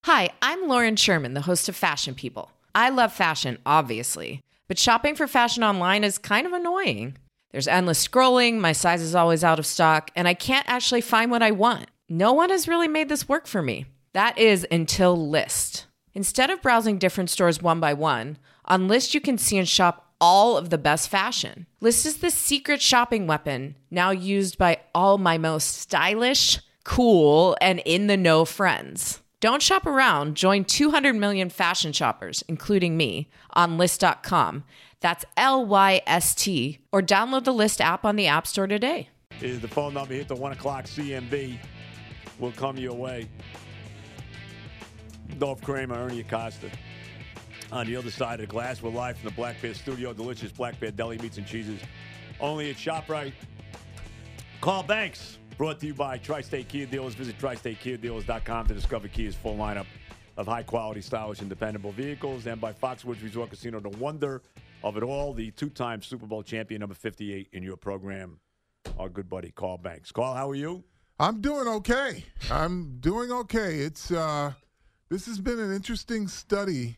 Hi, I'm Lauren Sherman, the host of Fashion People. I love fashion, obviously, but shopping for fashion online is kind of annoying. There's endless scrolling, my size is always out of stock, and I can't actually find what I want. No one has really made this work for me. That is until Lyst. Instead of browsing different stores one by one, on Lyst you can see and shop all of the best fashion. Lyst is the secret shopping weapon, now used by all my most stylish, cool, and in-the-know friends. Don't shop around. Join 200 million fashion shoppers, including me, on Lyst.com. That's Lyst, or download the Lyst app on the App Store today. Is the phone number. Hit the 1 o'clock CMB. Will come your way. Dolph Kramer, Ernie Acosta. On the other side of the glass, we're live from the Black Bear Studio. Delicious Black Bear Deli Meats and Cheeses. Only at ShopRite. Carl Banks. Brought to you by Tri-State Kia Dealers. Visit TriStateKiaDealers.com to discover Kia's full lineup of high-quality, stylish, and dependable vehicles. And by Foxwoods Resort Casino, the wonder of it all, the two-time Super Bowl champion, number 58 in your program, our good buddy Carl Banks. Carl, how are you? I'm doing okay. It's this has been an interesting study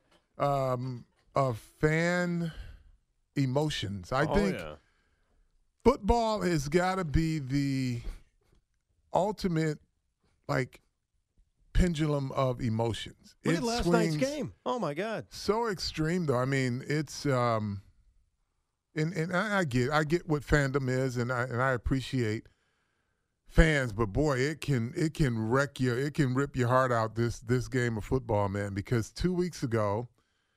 of fan emotions. I think football has got to be the ultimate, pendulum of emotions. Look at last night's game. Oh, my God. So extreme, though. I mean, it's and I get what fandom is, and I appreciate fans, but boy, it can rip your heart out, this game of football, man, because 2 weeks ago,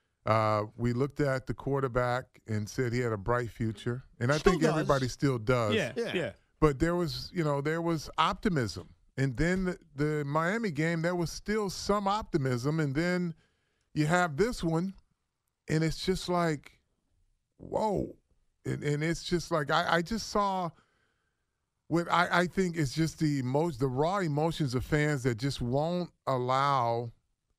we looked at the quarterback and said he had a bright future, and I think everybody still does. Yeah. But there was optimism, and then the Miami game, there was still some optimism, and then you have this one, and it's just like, whoa, and it's just like I just saw what I think is just the raw emotions of fans that just won't allow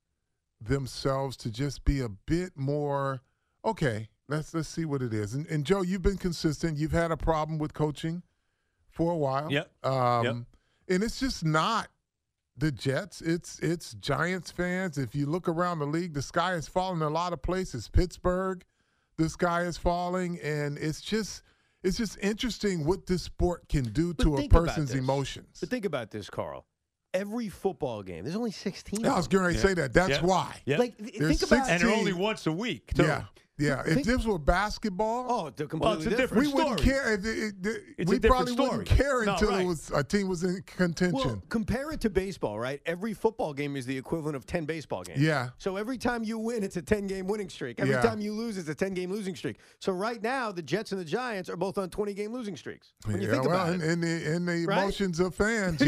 themselves to just be a bit more, okay, let's see what it is. And Joe, you've been consistent. You've had a problem with coaching for a while. Yep. And it's just not the Jets. It's Giants fans. If you look around the league, the sky is falling in a lot of places. Pittsburgh, the sky is falling, and it's just interesting what this sport can do to a person's emotions. But think about this, Carl. Every football game, there's only 16. I was going to say that. That's why. Yeah. Think about, and they're only once a week, too. Yeah. If this were basketball, they're completely different. We wouldn't care. We probably wouldn't care until a team was in contention. Well, compare it to baseball, right? Every football game is the equivalent of 10 baseball games. Yeah. So every time you win, it's a 10-game winning streak. Every time you lose, it's a 10-game losing streak. So right now, the Jets and the Giants are both on 20-game losing streaks. When you think about it. In the emotions of fans,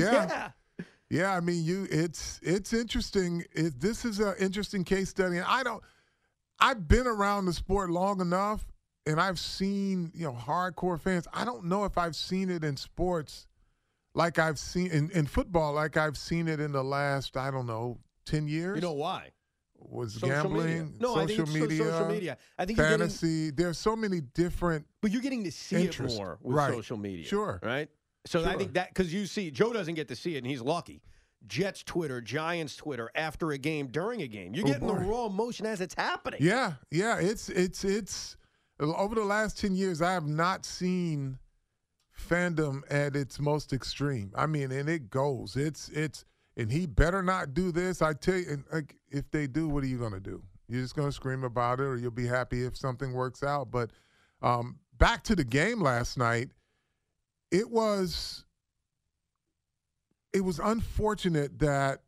Yeah, I mean, it's interesting. This is an interesting case study, and I've been around the sport long enough, and I've seen hardcore fans. I don't know if I've seen it in sports like I've seen in football, like I've seen it in the last 10 years. You know why? Was social gambling, media. No, I think it's social media. I think fantasy. There's so many different. But you're getting to see it more with social media, Sure, right? So I think that because you see, Joe doesn't get to see it, and he's lucky. Jets Twitter, Giants Twitter, after a game, during a game. You're getting the raw emotion as it's happening. Yeah. It's over the last 10 years, I have not seen fandom at its most extreme. I mean, and it goes. And he better not do this. I tell you, and if they do, what are you going to do? You're just going to scream about it, or you'll be happy if something works out. But back to the game last night, it was unfortunate that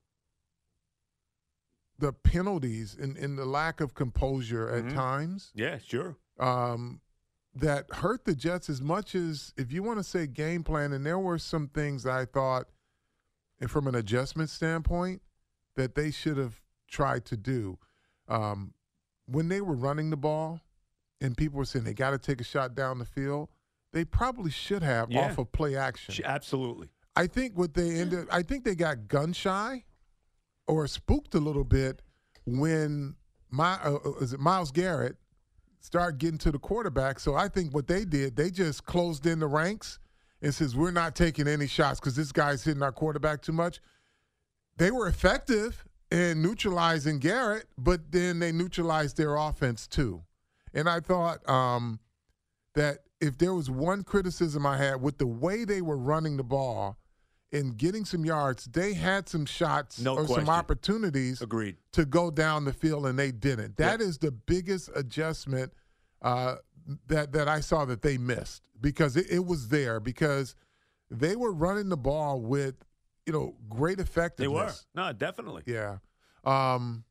the penalties and the lack of composure at times. Yeah, sure. That hurt the Jets as much as, if you want to say game plan, and there were some things that I thought, and from an adjustment standpoint, that they should have tried to do. When they were running the ball and people were saying they got to take a shot down the field, they probably should have off of play action. Absolutely. I think I think they got gun shy or spooked a little bit when Myles Garrett started getting to the quarterback. So I think what they did, they just closed in the ranks and says, we're not taking any shots because this guy's hitting our quarterback too much. They were effective and neutralizing Garrett, but then they neutralized their offense too. And I thought that if there was one criticism I had with the way they were running the ball and getting some yards, they had some shots some opportunities Agreed. to go down the field, and they didn't. That is the biggest adjustment that I saw that they missed, because it was there, because they were running the ball with, great effectiveness. They were. No, definitely. Yeah. And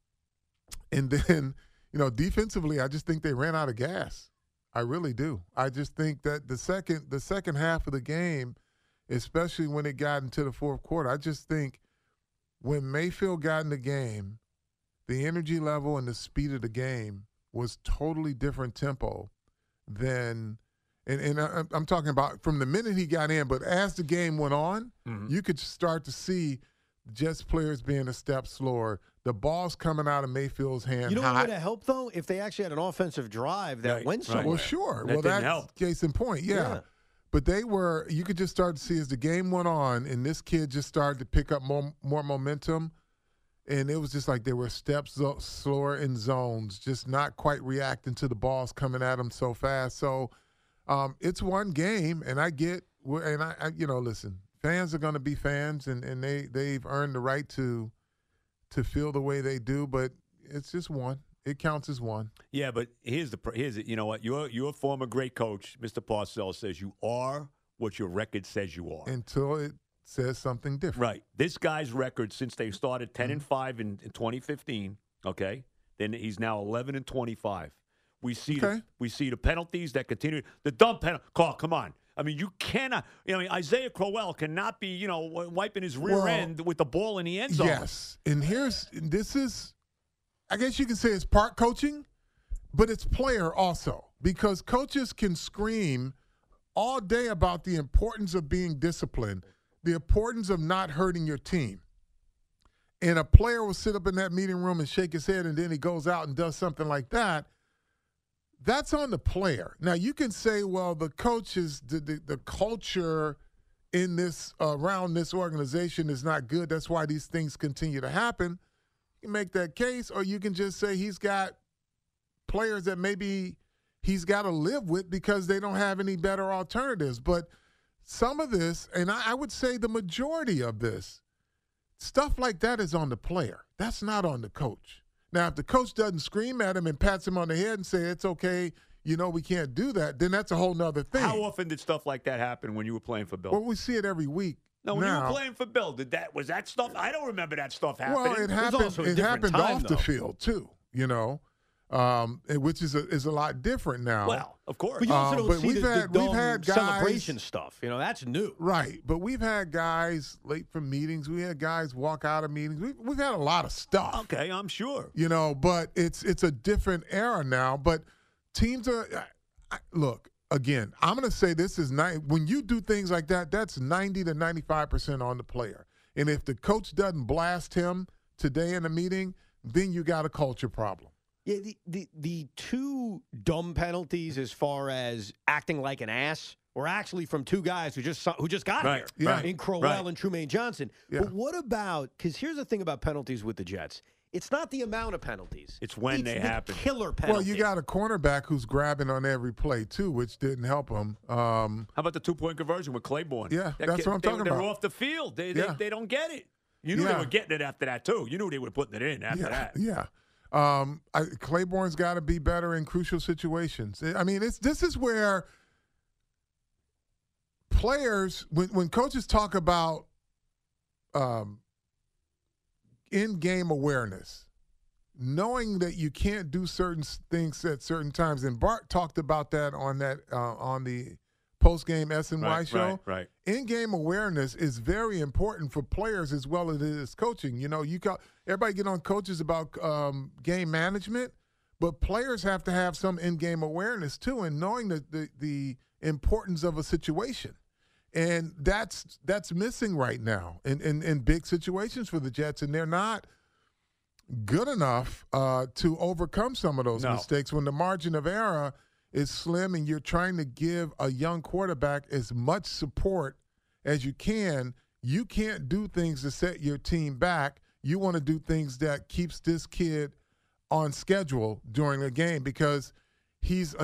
then, defensively, I just think they ran out of gas. I really do. I just think that the second half of the game, especially when it got into the fourth quarter, I just think when Mayfield got in the game, the energy level and the speed of the game was totally different tempo than and I'm talking about from the minute he got in, but as the game went on, you could start to see Jets players being a step slower. The ball's coming out of Mayfield's hand. You know what would have helped, though? If they actually had an offensive drive that went somewhere. Well, sure. That that's help. Case in point, yeah. But you could just start to see as the game went on, and this kid just started to pick up more momentum, and it was just like they were steps slower in zones, just not quite reacting to the balls coming at them so fast. So it's one game, and I get – and I listen, fans are going to be fans, and they've earned the right to feel the way they do, but it's just one. It counts as one. Yeah, but here's it. You know what? You're a former great coach. Mr. Parcells says you are what your record says you are. Until it says something different. Right. This guy's record since they started 10-5 in 2015. Okay, then he's now 11-25. We see the penalties that continue. The dumb penalty. Carl, come on. I mean, you cannot. Isaiah Crowell cannot be, wiping his rear end with the ball in the end zone. Yes, and this is, I guess you can say it's part coaching, but it's player also, because coaches can scream all day about the importance of being disciplined, the importance of not hurting your team. And a player will sit up in that meeting room and shake his head, and then he goes out and does something like that. That's on the player. Now, you can say, well, the coaches, the culture in this around this organization is not good. That's why these things continue to happen. You can make that case, or you can just say he's got players that maybe he's got to live with because they don't have any better alternatives. But some of this, and I would say the majority of this, stuff like that is on the player. That's not on the coach. Now, if the coach doesn't scream at him and pats him on the head and say, it's okay, we can't do that, then that's a whole nother thing. How often did stuff like that happen when you were playing for Bill? Well, we see it every week. No, when you were playing for Bill, was that stuff? I don't remember that stuff happening. Well, it happened off the field, too, which is a lot different now. Well, of course. But you also don't see we've had guys, celebration stuff. That's new. Right. But we've had guys late from meetings. We had guys walk out of meetings. We've had a lot of stuff. Okay, I'm sure. But it's a different era now. But teams are look, again, I'm going to say this is when you do things like that, that's 90 to 95% on the player. And if the coach doesn't blast him today in a meeting, then you got a culture problem. Yeah, the two dumb penalties as far as acting like an ass were actually from two guys who just got here, in Crowell and Trumaine Johnson. Yeah. But what about, because here's the thing about penalties with the Jets. It's not the amount of penalties. It's when they happen. Killer penalty. Well, you got a cornerback who's grabbing on every play, too, which didn't help him. How about the two-point conversion with Claiborne? Yeah, that's what I'm talking about. They're off the field. They don't get it. You knew they were getting it after that, too. You knew they were putting it in after that. Yeah. Claiborne's got to be better in crucial situations. I mean, this is where players, when coaches talk about in-game awareness, knowing that you can't do certain things at certain times, and Bart talked about that on the post-game SNY show. Right. In-game awareness is very important for players as well as it is coaching. Everybody get on coaches about game management, but players have to have some in-game awareness too, and knowing the importance of a situation. And that's missing right now in big situations for the Jets, and they're not good enough to overcome some of those mistakes when the margin of error is slim and you're trying to give a young quarterback as much support as you can. You can't do things to set your team back. You want to do things that keeps this kid on schedule during a game because he's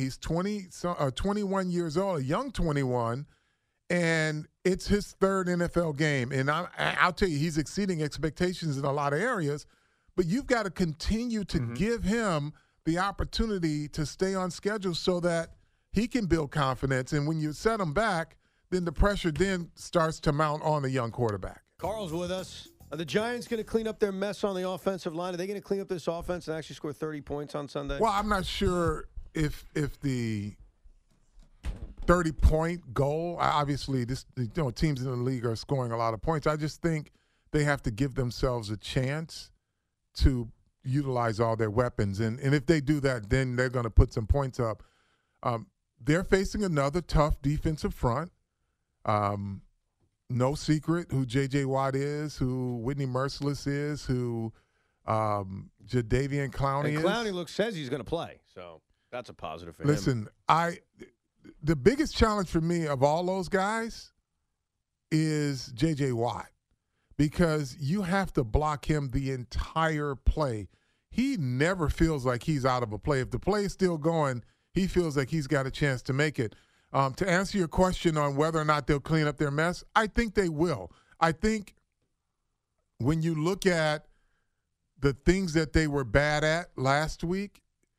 21 years old, a young 21, and it's his third NFL game. And I'll tell you, he's exceeding expectations in a lot of areas, but you've got to continue to give him the opportunity to stay on schedule so that he can build confidence. And when you set him back, then the pressure then starts to mount on a young quarterback. Carl's with us. Are the Giants going to clean up their mess on the offensive line? Are they going to clean up this offense and actually score 30 points on Sunday? Well, I'm not sure if the 30-point goal, obviously teams in the league are scoring a lot of points. I just think they have to give themselves a chance to utilize all their weapons. And if they do that, then they're going to put some points up. They're facing another tough defensive front. No secret who J.J. Watt is, who Whitney Mercilus is, who Jadeveon Clowney is. Clowney says he's going to play, so that's a positive for him. Listen, the biggest challenge for me of all those guys is J.J. Watt because you have to block him the entire play. He never feels like he's out of a play. If the play is still going, he feels like he's got a chance to make it. To answer your question on whether or not they'll clean up their mess, I think they will. I think when you look at the things that they were bad at last week,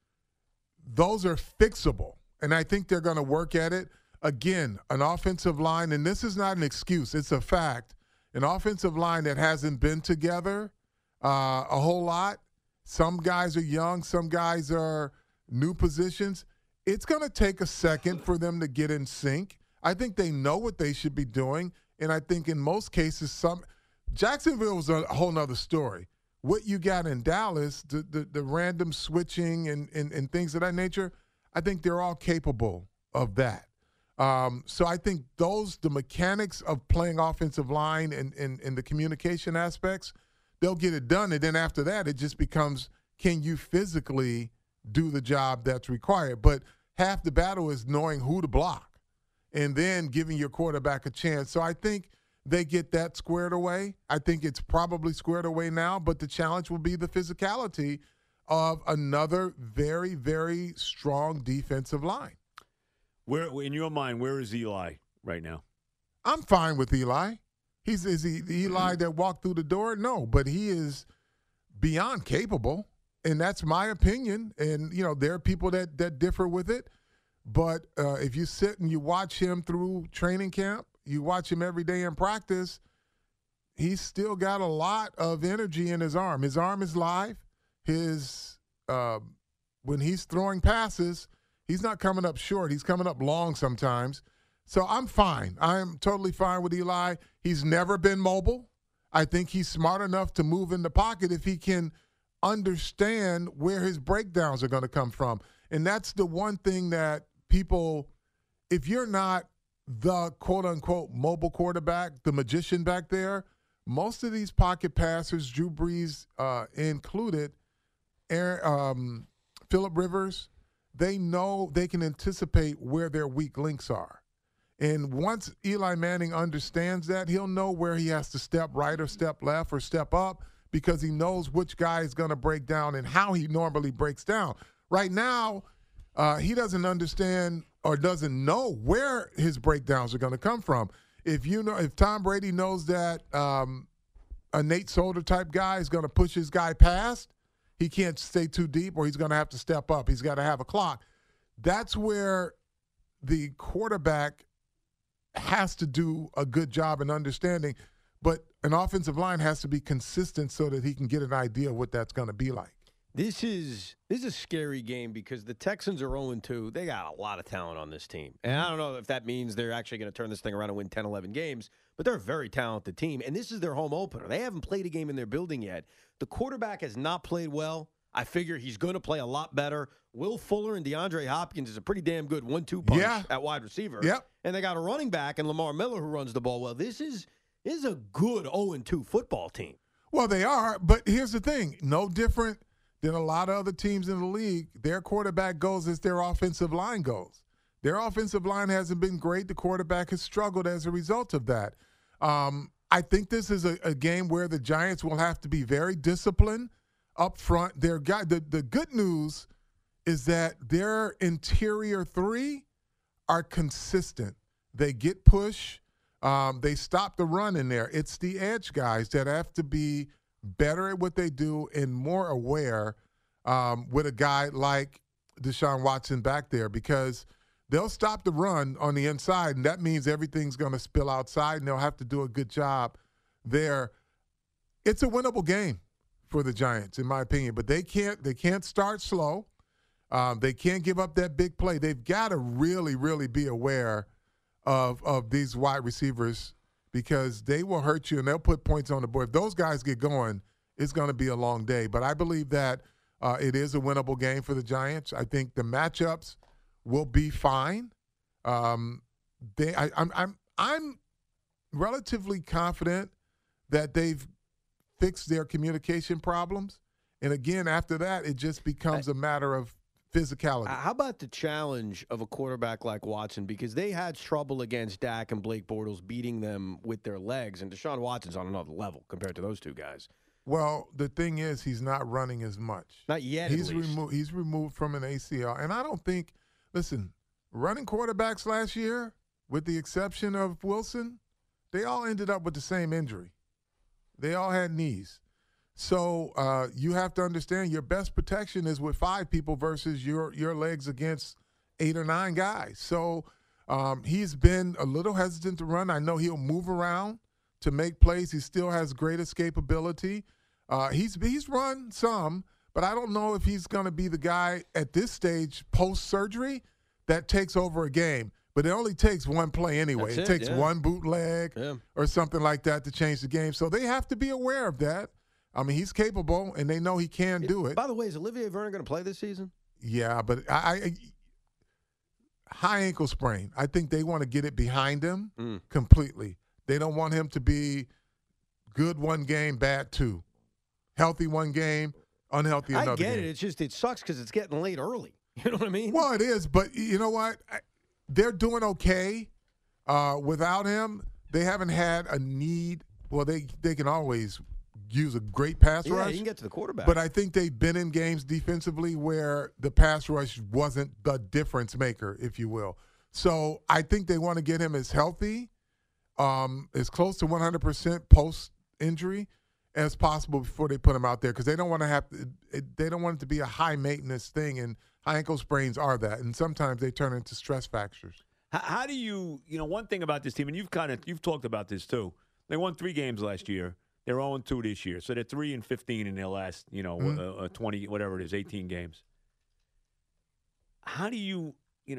those are fixable. And I think they're going to work at it. Again, an offensive line, and this is not an excuse, it's a fact, an offensive line that hasn't been together a whole lot. Some guys are young, some guys are new positions. It's going to take a second for them to get in sync. I think they know what they should be doing, and I think in most cases, Jacksonville was a whole nother story. What you got in Dallas, the random switching and things of that nature, I think they're all capable of that. So I think the mechanics of playing offensive line and the communication aspects, they'll get it done. And then after that, it just becomes, can you physically do the job that's required? But half the battle is knowing who to block and then giving your quarterback a chance. So I think they get that squared away. I think it's probably squared away now, but the challenge will be the physicality of another very, very strong defensive line. Where, in your mind, where is Eli right now? I'm fine with Eli. Is he the Eli that walked through the door? No, but he is beyond capable. And that's my opinion. And, there are people that differ with it. But if you sit and you watch him through training camp, you watch him every day in practice, he's still got a lot of energy in his arm. His arm is live. When he's throwing passes, he's not coming up short. He's coming up long sometimes. So I'm fine. I'm totally fine with Eli. He's never been mobile. I think he's smart enough to move in the pocket if he can understand where his breakdowns are going to come from. And that's the one thing that people, if you're not the quote-unquote mobile quarterback, the magician back there, most of these pocket passers, Drew Brees included, Phillip Rivers, they know they can anticipate where their weak links are. And once Eli Manning understands that, he'll know where he has to step right or step left or step up because he knows which guy is going to break down and how he normally breaks down. Right now, he doesn't understand or doesn't know where his breakdowns are going to come from. If Tom Brady knows that a Nate Solder type guy is going to push his guy past, he can't stay too deep or he's going to have to step up. He's got to have a clock. That's where the quarterback has to do a good job in understanding, but an offensive line has to be consistent so that he can get an idea of what that's going to be like. This is a scary game because the Texans are 0-2. They got a lot of talent on this team. And I don't know if that means they're actually going to turn this thing around and win 10, 11 games, but they're a very talented team. And this is their home opener. They haven't played a game in their building yet. The quarterback has not played well. I figure he's going to play a lot better. Will Fuller and DeAndre Hopkins is a pretty damn good 1-2 punch at wide receiver. Yep. And they got a running back in Lamar Miller who runs the ball well. This is a good 0-2 football team. Well, they are, but here's the thing. No different than a lot of other teams in the league. Their quarterback goes as their offensive line goes. Their offensive line hasn't been great. The quarterback has struggled as a result of that. I think this is a game where the Giants will have to be very disciplined up front. The good news is that their interior three are consistent. They get push. They stop the run in there. It's the edge guys that have to be better at what they do and more aware with a guy like Deshaun Watson back there, because they'll stop the run on the inside, and that means everything's going to spill outside, and they'll have to do a good job there. It's a winnable game for the Giants, in my opinion, but they can't start slow. They can't give up that big play. They've got to really, really be aware of these wide receivers, because they will hurt you and they'll put points on the board. If those guys get going, it's going to be a long day. But I believe that it is a winnable game for the Giants. I think the matchups will be fine. I'm relatively confident that they've fixed their communication problems. And again, after that, it just becomes a matter of physicality. How about the challenge of a quarterback like Watson? Because they had trouble against Dak and Blake Bortles beating them with their legs, and Deshaun Watson's on another level compared to those two guys. Well, the thing is, he's not running as much. Not yet, He's removed from an ACL. And I don't think, listen, running quarterbacks last year, with the exception of Wilson, they all ended up with the same injury. They all had knees. So you have to understand your best protection is with 5 people versus your legs against 8 or 9 guys. So he's been a little hesitant to run. I know he'll move around to make plays. He still has great escapability. He's run some, but I don't know if he's going to be the guy at this stage post-surgery that takes over a game. But it only takes one play anyway. It takes one bootleg or something like that to change the game. So they have to be aware of that. I mean, he's capable, and they know he can do it. By the way, is Olivier Vernon going to play this season? Yeah, but high ankle sprain. I think they want to get it behind him completely. They don't want him to be good one game, bad 2. Healthy one game, unhealthy another game. I get it. It's just it sucks because it's getting late early. You know what I mean? Well, it is, but you know what? They're doing okay without him. They haven't had a need. Well, they can always use a great pass rush. Yeah, you can get to the quarterback. But I think they've been in games defensively where the pass rush wasn't the difference maker, if you will. So I think they want to get him as healthy, as close to 100% post-injury as possible before they put him out there, because they don't want it to be a high maintenance thing, and high ankle sprains are that, and sometimes they turn into stress fractures. How do you one thing about this team, and you've talked about this too. They won 3 games last year. They're 0-2 this year, so they're 3-15 in their last 20 whatever it is, 18 games. How do you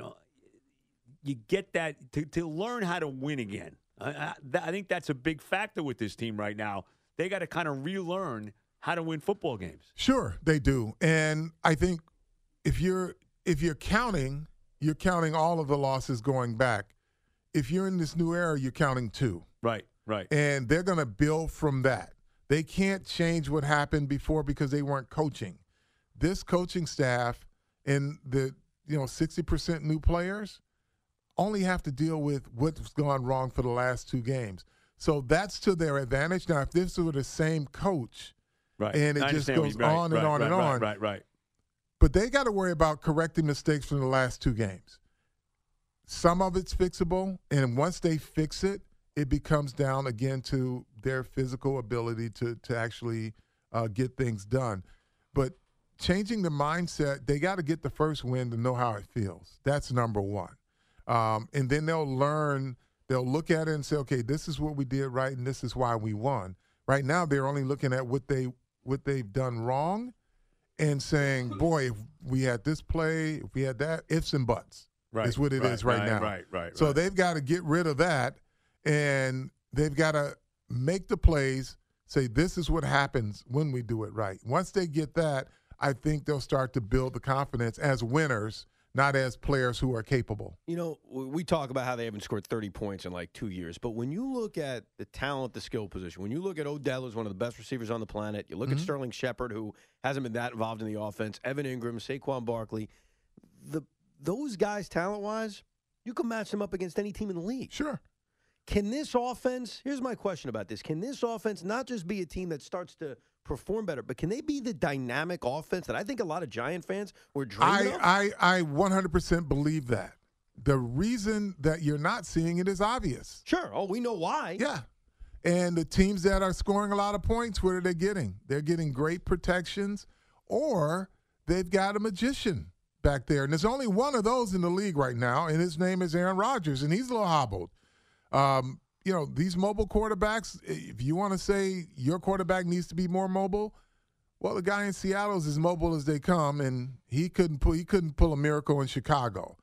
get that to learn how to win again? I think that's a big factor with this team right now. They got to kind of relearn how to win football games. Sure, they do, and I think if you're counting, you're counting all of the losses going back. If you're in this new era, you're counting 2. Right. And they're going to build from that. They can't change what happened before because they weren't coaching. This coaching staff and the 60% new players only have to deal with what's gone wrong for the last 2 games. So that's to their advantage. Now, if this were the same coach, right, and it just goes on and on and on. Right. But they got to worry about correcting mistakes from the last 2 games. Some of it's fixable, and once they fix it, it becomes down again to their physical ability to actually get things done. But changing the mindset, they got to get the first win to know how it feels. That's number one. And then they'll learn, they'll look at it and say, okay, this is what we did right and this is why we won. Right now they're only looking at what they've done wrong and saying, boy, if we had this play, if we had that, ifs and buts. Right, is what it is right now. Right. So they've got to get rid of that, and they've got to make the plays, say this is what happens when we do it right. Once they get that, I think they'll start to build the confidence as winners, not as players who are capable. You know, we talk about how they haven't scored 30 points in like 2 years, but when you look at the talent, the skill position, when you look at Odell, who's one of the best receivers on the planet, you look at Sterling Shepard, who hasn't been that involved in the offense, Evan Ingram, Saquon Barkley, those guys, talent-wise, you can match them up against any team in the league. Sure. Can this offense, here's my question about this, can this offense not just be a team that starts to perform better, but can they be the dynamic offense that I think a lot of Giant fans were dreaming of? I 100% believe that. The reason that you're not seeing it is obvious. Sure. Oh, we know why. Yeah. And the teams that are scoring a lot of points, what are they getting? They're getting great protections, or they've got a magician back there. And there's only one of those in the league right now, and his name is Aaron Rodgers, and he's a little hobbled. These mobile quarterbacks, if you want to say your quarterback needs to be more mobile, well, the guy in Seattle is as mobile as they come, and he couldn't pull a miracle in Chicago.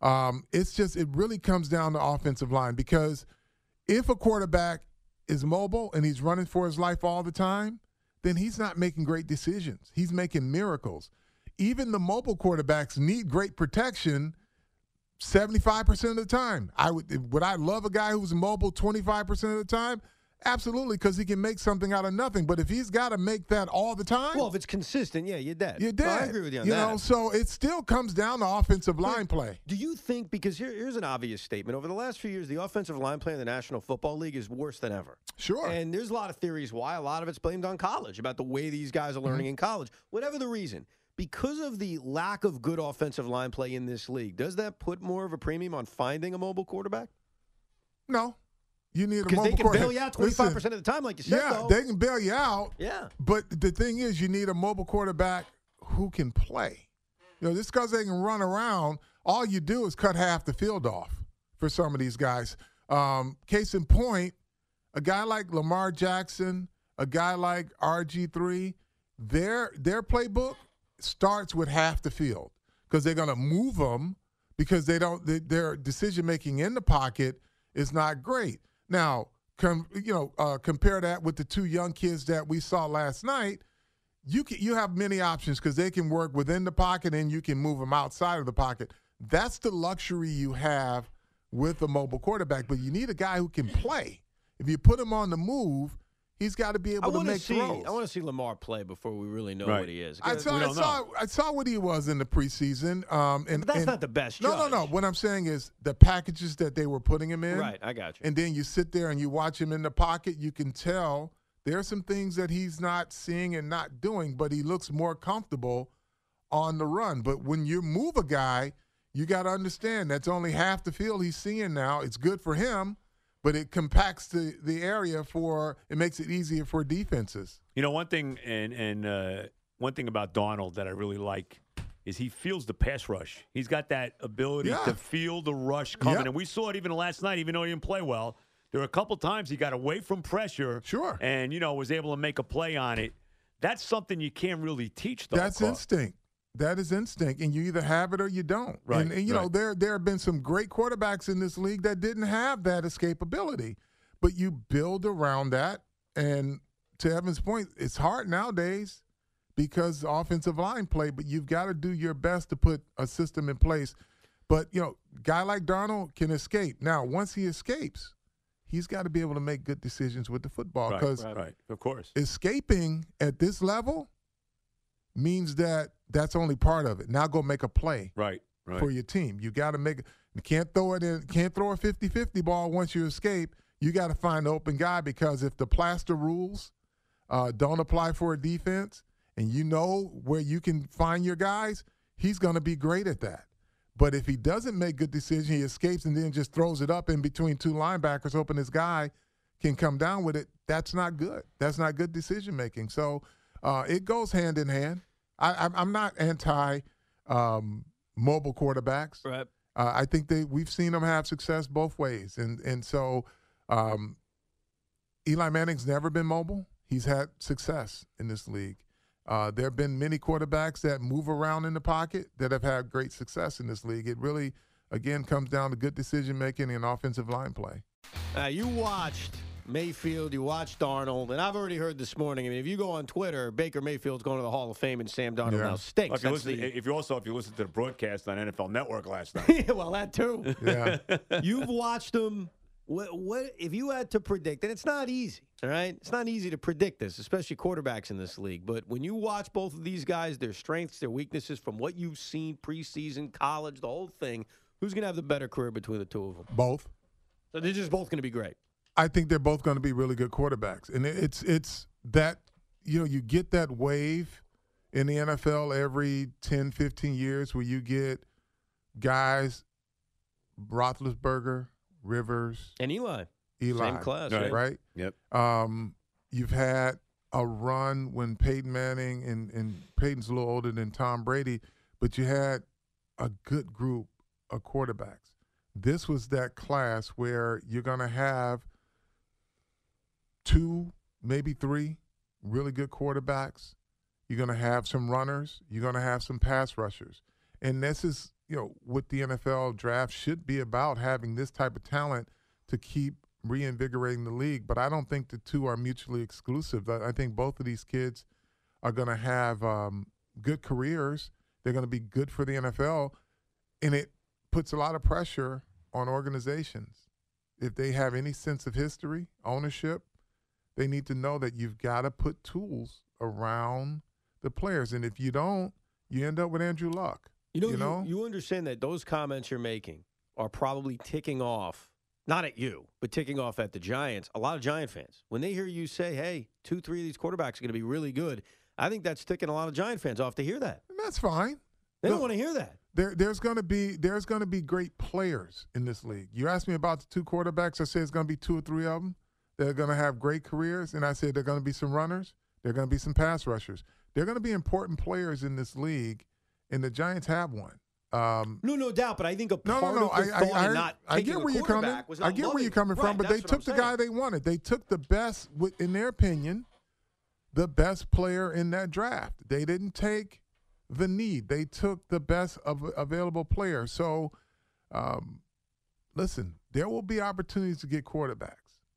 It really comes down to offensive line, because if a quarterback is mobile and he's running for his life all the time, then he's not making great decisions. He's making miracles. Even the mobile quarterbacks need great protection 75% of the time. Would I love a guy who's mobile 25% of the time? Absolutely, because he can make something out of nothing. But if he's got to make that all the time, well, if it's consistent, yeah, you're dead. You're dead. So I agree with you on that. So it still comes down to offensive line play. Do you think, because here's an obvious statement, over the last few years, the offensive line play in the National Football League is worse than ever. Sure. And there's a lot of theories why. A lot of it's blamed on college, about the way these guys are learning in college. Whatever the reason, because of the lack of good offensive line play in this league, does that put more of a premium on finding a mobile quarterback? No. You need a mobile quarterback. Because they can bail you out 25% Listen, of the time, like you said, Yeah, they can bail you out. Yeah. But the thing is, you need a mobile quarterback who can play. Just because they can run around, all you do is cut half the field off for some of these guys. Case in point, a guy like Lamar Jackson, a guy like RG3, their playbook starts with half the field, because they're going to move them, because their decision making in the pocket is not great. Now, compare that with the two young kids that we saw last night. You have many options, because they can work within the pocket and you can move them outside of the pocket. That's the luxury you have with a mobile quarterback. But you need a guy who can play. If you put him on the move, he's got to be able to make throws. I want to see Lamar play before we really know what he is. I saw what he was in the preseason. But that's not the best judge. No. What I'm saying is the packages that they were putting him in. Right, I got you. And then you sit there and you watch him in the pocket. You can tell there are some things that he's not seeing and not doing, but he looks more comfortable on the run. But when you move a guy, you got to understand that's only half the field he's seeing now. It's good for him, but it compacts the area it makes it easier for defenses. One thing one thing about Darnold that I really like is he feels the pass rush. He's got that ability to feel the rush coming. Yep. And we saw it even last night, even though he didn't play well. There were a couple times he got away from pressure. Sure. And, was able to make a play on it. That's something you can't really teach, though. That's instinct. That is instinct, and you either have it or you don't. Right. And there have been some great quarterbacks in this league that didn't have that escapability, but you build around that. And to Evan's point, it's hard nowadays because offensive line play, but you've got to do your best to put a system in place. But guy like Darnold can escape. Now, once he escapes, he's got to be able to make good decisions with the football, because right, of course, escaping at this level means that's only part of it. Now go make a play for your team. You got to make it. You can't throw it in. Can't throw a 50-50 ball once you escape. You got to find the open guy, because if the plaster rules don't apply for a defense, and you know where you can find your guys, he's going to be great at that. But if he doesn't make good decisions, he escapes and then just throws it up in between two linebackers, hoping this guy can come down with it, that's not good. That's not good decision making. So it goes hand in hand. I'm not anti mobile quarterbacks. Right. I think we've seen them have success both ways, and so Eli Manning's never been mobile. He's had success in this league. There have been many quarterbacks that move around in the pocket that have had great success in this league. It really, again, comes down to good decision making and offensive line play. You watched Mayfield, you watched Darnold, and I've already heard this morning, if you go on Twitter, Baker Mayfield's going to the Hall of Fame and Sam Darnold now stinks. Well, if you listen to the broadcast on NFL Network last night. Well, that too. Yeah. You've watched them. What if you had to predict, and it's not easy, all right? It's not easy to predict this, especially quarterbacks in this league. But when you watch both of these guys, their strengths, their weaknesses, from what you've seen preseason, college, the whole thing, who's going to have the better career between the two of them? Both. So they're just both going to be great. I think they're both going to be really good quarterbacks. And it's that, you get that wave in the NFL every 10, 15 years where you get guys, Roethlisberger, Rivers. And Eli. Same class, right? Yep. You've had a run when Peyton Manning, and Peyton's a little older than Tom Brady, but you had a good group of quarterbacks. This was that class where you're going to have 2, maybe 3 really good quarterbacks. You're going to have some runners. You're going to have some pass rushers. And this is, what the NFL draft should be about, having this type of talent to keep reinvigorating the league. But I don't think the two are mutually exclusive. I think both of these kids are going to have good careers. They're going to be good for the NFL. And it puts a lot of pressure on organizations. If they have any sense of history, ownership, they need to know that you've got to put tools around the players. And if you don't, you end up with Andrew Luck. You understand that those comments you're making are probably ticking off, not at you, but ticking off at the Giants. A lot of Giant fans, when they hear you say, hey, 2, 3 of these quarterbacks are going to be really good, I think that's ticking a lot of Giant fans off to hear that. And that's fine. They don't want to hear that. There's going to be great players in this league. You asked me about the 2 quarterbacks. I said it's going to be 2 or 3 of them. They're going to have great careers. And I said they're going to be some runners. They're going to be some pass rushers. They're going to be important players in this league, and the Giants have one. No doubt, but I think a part of the thought in not taking a quarterback was I get where you're coming from, but they took the guy they wanted. They took the best, in their opinion, the best player in that draft. They didn't take the need. They took the best of available players. So, listen, there will be opportunities to get quarterbacks.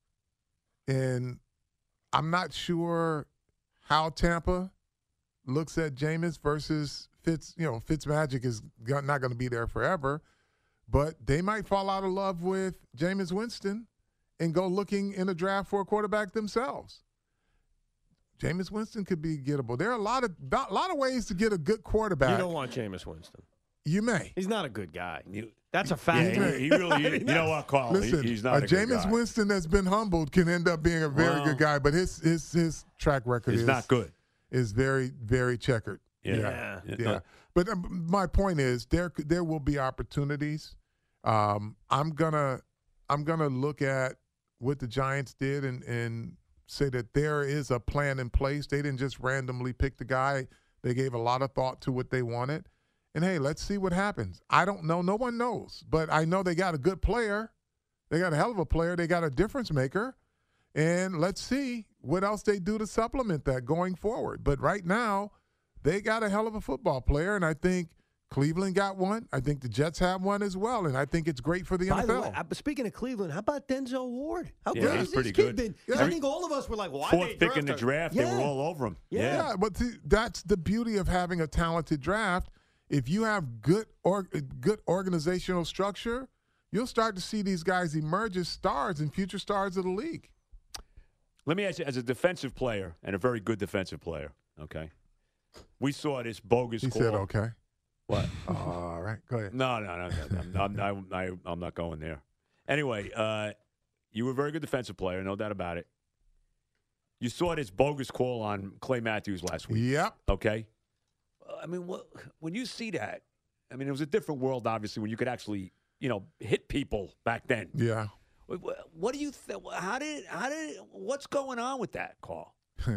And I'm not sure how Tampa looks at Jameis versus Fitzmagic is not going to be there forever, but they might fall out of love with Jameis Winston and go looking in the draft for a quarterback themselves. Jameis Winston could be gettable. There are a lot of ways to get a good quarterback. You don't want Jameis Winston. You may. He's not a good guy. That's a fact. Yeah, he really, you know what, Carl? Listen, he's not a good guy. Jameis Winston that's been humbled can end up being a very good guy, but his track record is not good. Is very, very checkered. Yeah. But my point is, there will be opportunities. I'm gonna look at what the Giants did and say that there is a plan in place. They didn't just randomly pick the guy. They gave a lot of thought to what they wanted. And, hey, let's see what happens. I don't know. No one knows. But I know they got a good player. They got a hell of a player. They got a difference maker. And let's see what else they do to supplement that going forward. But right now, they got a hell of a football player, and I think Cleveland got one. I think the Jets have one as well, and I think it's great for the NFL. By the way, speaking of Cleveland, how about Denzel Ward? How good he's is pretty this kid good. been? I think all of us were like, why fourth pick in the draft, they were all over him. Yeah, but that's the beauty of having a talented draft. If you have good organizational structure, you'll start to see these guys emerge as stars and future stars of the league. Let me ask you, as a defensive player, and a very good defensive player, okay, we saw this bogus call. He said okay. What? All right, go ahead. No. I'm not going there. Anyway, you were a very good defensive player, no doubt about it. You saw this bogus call on Clay Matthews last week. Yep. Okay? I mean, when you see that, I mean, it was a different world, obviously, when you could actually, hit people back then. Yeah. What do you think? What's going on with that call?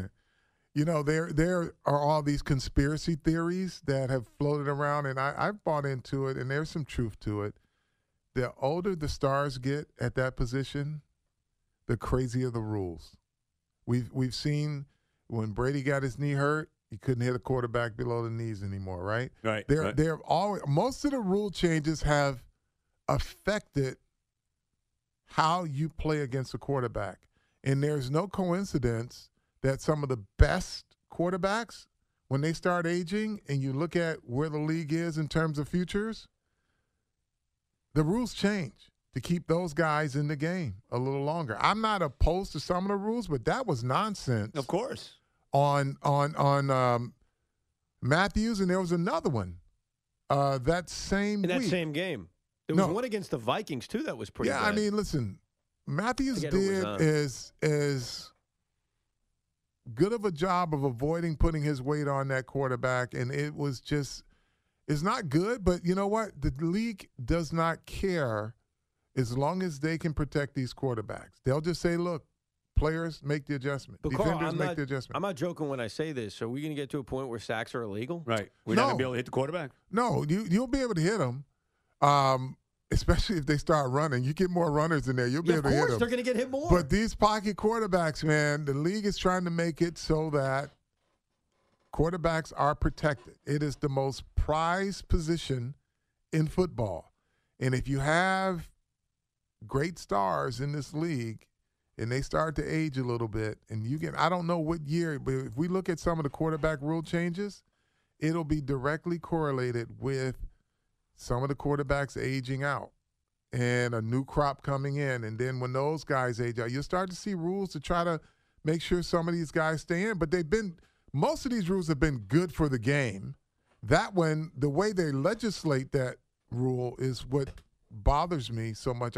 There are all these conspiracy theories that have floated around, and I've bought into it, and there's some truth to it. The older the stars get at that position, the crazier the rules. We've seen when Brady got his knee hurt, he couldn't hit a quarterback below the knees anymore, right? Right. They're always, most of the rule changes have affected how you play against a quarterback. And there's no coincidence that some of the best quarterbacks, when they start aging and you look at where the league is in terms of futures, the rules change to keep those guys in the game a little longer. I'm not opposed to some of the rules, but that was nonsense. Of course. On Matthews, and there was another one that same week. In that same game. There was one against the Vikings, too, that was pretty bad. I mean, listen, Matthews did is good of a job of avoiding putting his weight on that quarterback, and it was just it's not good. But you know what? The league does not care as long as they can protect these quarterbacks. They'll just say, look, players make the adjustment. But defenders Carl, make the adjustment. I'm not joking when I say this. Are we going to get to a point where sacks are illegal? Right. We're not going to be able to hit the quarterback? No, you'll be able to hit them, especially if they start running. You get more runners in there, you'll be able to hit them. Of course, they're going to get hit more. But these pocket quarterbacks, man, the league is trying to make it so that quarterbacks are protected. It is the most prized position in football. And if you have great stars in this league and they start to age a little bit, and I don't know what year, but if we look at some of the quarterback rule changes, it'll be directly correlated with some of the quarterbacks aging out and a new crop coming in. And then when those guys age out, you'll start to see rules to try to make sure some of these guys stay in. But most of these rules have been good for the game. That one, the way they legislate that rule is what bothers me so much.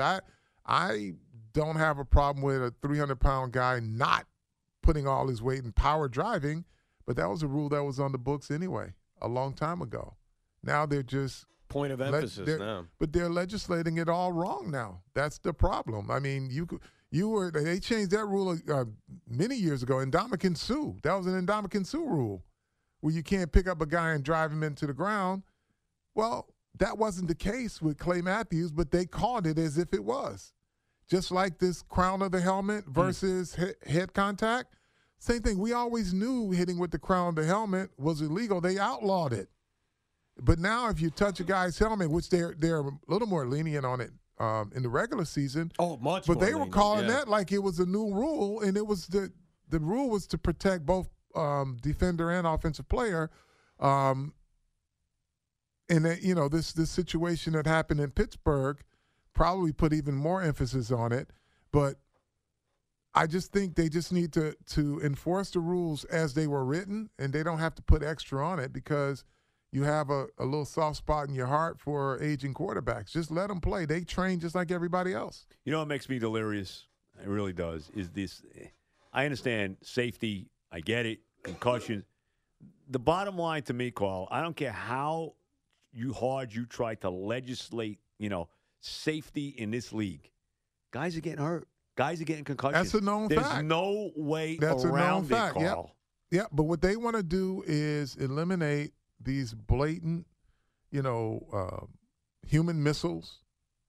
I don't have a problem with a 300-pound guy not putting all his weight in power driving, but that was a rule that was on the books anyway a long time ago. Now they're just point of emphasis now. But they're legislating it all wrong now. That's the problem. I mean, they changed that rule many years ago. Ndamukong Suh. That was an Ndamukong Suh rule where you can't pick up a guy and drive him into the ground. Well, that wasn't the case with Clay Matthews, but they called it as if it was. Just like this crown of the helmet versus head contact. Same thing. We always knew hitting with the crown of the helmet was illegal. They outlawed it. But now if you touch a guy's helmet, which they're a little more lenient on it in the regular season. Oh, much But more they were calling that like it was a new rule, and it was the rule was to protect both defender and offensive player. And that, this situation that happened in Pittsburgh probably put even more emphasis on it. But I just think they just need to enforce the rules as they were written, and they don't have to put extra on it because you have a little soft spot in your heart for aging quarterbacks. Just let them play. They train just like everybody else. You know what makes me delirious? It really does. Is this? I understand safety. I get it. Concussions. The bottom line to me, Carl, I don't care how hard you try to legislate, safety in this league. Guys are getting hurt. Guys are getting concussions. That's a known fact. There's no way That's around a known fact. it, Carl. Yep. But what they want to do is eliminate these blatant, human missiles.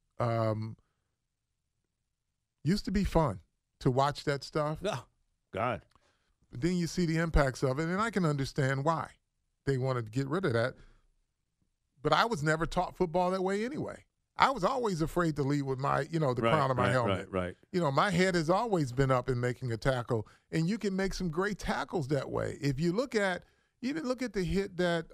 Used to be fun to watch that stuff. Oh, God. But then you see the impacts of it, and I can understand why they wanted to get rid of that. But I was never taught football that way anyway. I was always afraid to lead with my, the crown of my helmet. Right. My head has always been up in making a tackle, and you can make some great tackles that way. If you look at the hit that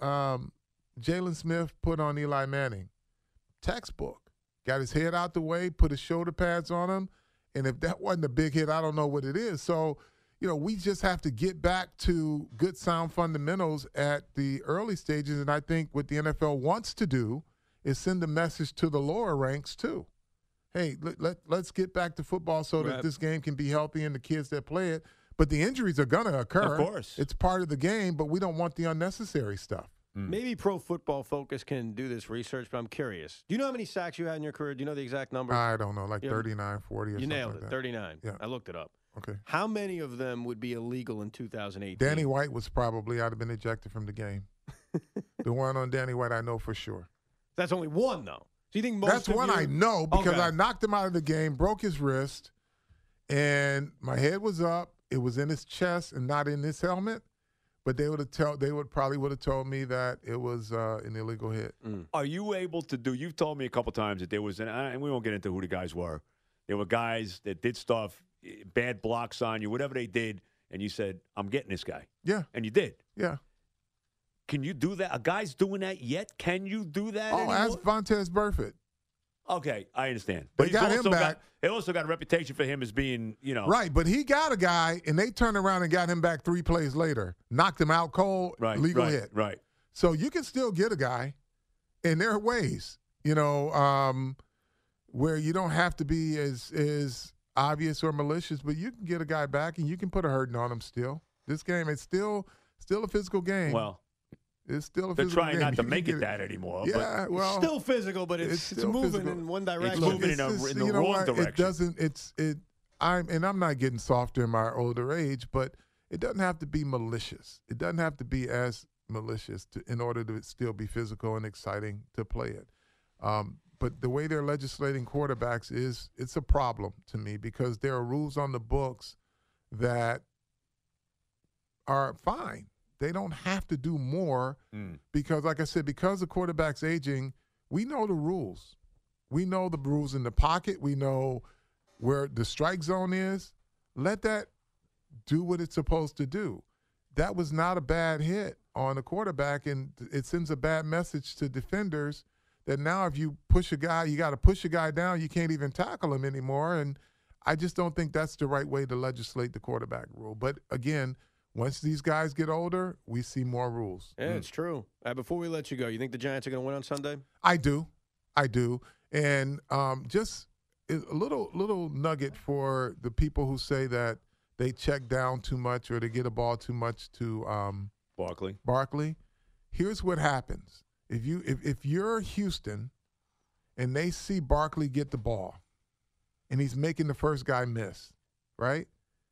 Jalen Smith put on Eli Manning, textbook. Got his head out the way, put his shoulder pads on him, and if that wasn't a big hit, I don't know what it is. So, we just have to get back to good, sound fundamentals at the early stages, and I think what the NFL wants to do is send a message to the lower ranks too. Hey, let's get back to football so that this game can be healthy and the kids that play it. But the injuries are going to occur. Of course. It's part of the game, but we don't want the unnecessary stuff. Maybe Pro Football Focus can do this research, but I'm curious. Do you know how many sacks you had in your career? Do you know the exact number? I don't know, 39, 40 or something. You nailed like it, that. 39. Yeah. I looked it up. Okay. How many of them would be illegal in 2018? Danny White was probably, I'd have been ejected from the game. The one on Danny White I know for sure. That's only one, though. Do you think most That's one I know because I knocked him out of the game, broke his wrist, and my head was up. It was in his chest and not in his helmet. But they would probably would have told me that it was an illegal hit. Are you able to do? You've told me a couple times that there was, and we won't get into who the guys were. There were guys that did stuff, bad blocks on you, whatever they did, and you said, "I'm getting this guy." Yeah, and you did. Yeah. Can you do that? A guy's doing that yet? Can you do that? Oh, anymore? ask Vontaze Burfict. Okay, I understand. But they got him back. They also got a reputation for him as being, Right, but he got a guy, and they turned around and got him back 3 plays later. Knocked him out cold, legal hit. Right. So you can still get a guy, and there are ways, where you don't have to be as obvious or malicious, but you can get a guy back and you can put a hurting on him still. This game, it's still a physical game. Well, it's still a they're physical trying game. not to make it that anymore. Yeah, well, it's still physical, but it's moving physical. in one direction. It's moving in the wrong direction. I'm not getting softer in my older age, but it doesn't have to be malicious. It doesn't have to be as malicious in order to still be physical and exciting to play it. But the way they're legislating quarterbacks it's a problem to me because there are rules on the books that are fine. They don't have to do more because, like I said, because the quarterback's aging, we know the rules. We know the rules in the pocket. We know where the strike zone is. Let that do what it's supposed to do. That was not a bad hit on a quarterback, and it sends a bad message to defenders that now if you push a guy, you got to push a guy down. You can't even tackle him anymore, and I just don't think that's the right way to legislate the quarterback rule. But, again, once these guys get older, we see more rules. Yeah, it's true. Before we let you go, you think the Giants are going to win on Sunday? I do. And just a little nugget for the people who say that they check down too much or they get a ball too much to Barkley. Here's what happens. If you're Houston and they see Barkley get the ball and he's making the first guy miss, right?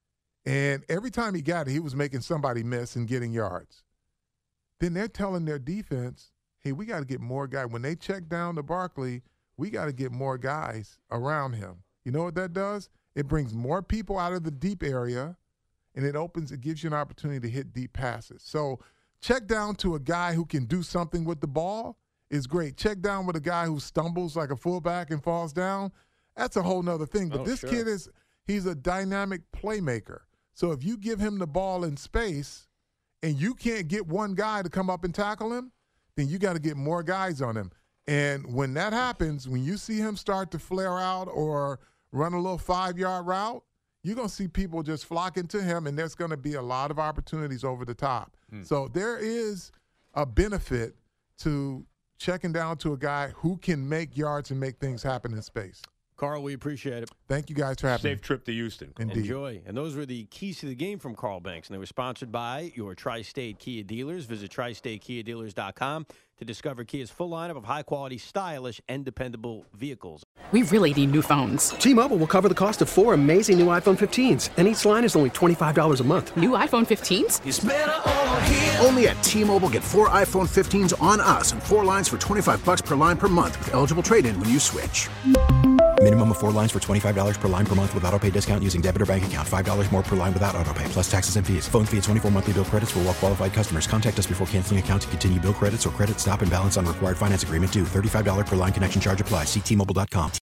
And every time he got it, he was making somebody miss and getting yards. Then they're telling their defense, hey, we got to get more guys. When they check down to Barkley, we got to get more guys around him. You know what that does? It brings more people out of the deep area, and it gives you an opportunity to hit deep passes. So check down to a guy who can do something with the ball is great. Check down with a guy who stumbles like a fullback and falls down. That's a whole nother thing. But kid he's a dynamic playmaker. So if you give him the ball in space and you can't get one guy to come up and tackle him, then you got to get more guys on him. And when that happens, when you see him start to flare out or run a little 5-yard route, you're going to see people just flocking to him, and there's going to be a lot of opportunities over the top. So there is a benefit to checking down to a guy who can make yards and make things happen in space. Carl, we appreciate it. Thank you guys for having me. Safe trip to Houston. Indeed. Enjoy. And those were the keys to the game from Carl Banks. And they were sponsored by your Tri-State Kia dealers. Visit TriStateKiaDealers.com to discover Kia's full lineup of high-quality, stylish, and dependable vehicles. We really need new phones. T-Mobile will cover the cost of 4 amazing new iPhone 15s, and each line is only $25 a month. New iPhone 15s? It's better over here. Only at T-Mobile, get 4 iPhone 15s on us and 4 lines for $25 per line per month with eligible trade-in when you switch. Minimum of 4 lines for $25 per line per month with autopay discount using debit or bank account. $5 more per line without autopay, plus taxes and fees. Phone fee at 24 monthly bill credits for well-qualified customers. Contact us before canceling account to continue bill credits or credit stop and balance on required finance agreement due. $35 per line connection charge applies. See T-Mobile.com.